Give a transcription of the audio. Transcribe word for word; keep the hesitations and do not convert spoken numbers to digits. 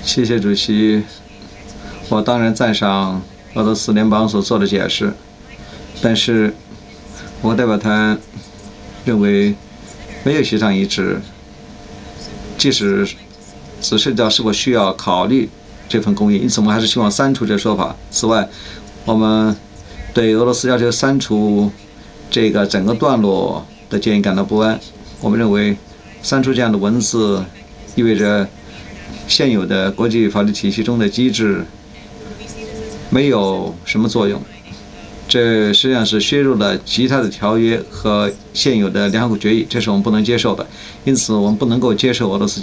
谢谢主席。我当然赞赏俄罗斯联邦所做的解释，但是我代表团认为没有协商一致，即使只涉及到是否需要考虑这份公约，因此我们还是希望删除这说法。此外，我们对俄罗斯要求删除这个整个段落的建议感到不安。我们认为删除这样的文字意味着现有的国际法律体系中的机制没有什么作用，这实际上是削弱了其他的条约和现有的联合国决议，这是我们不能接受的。因此，我们不能够接受俄罗斯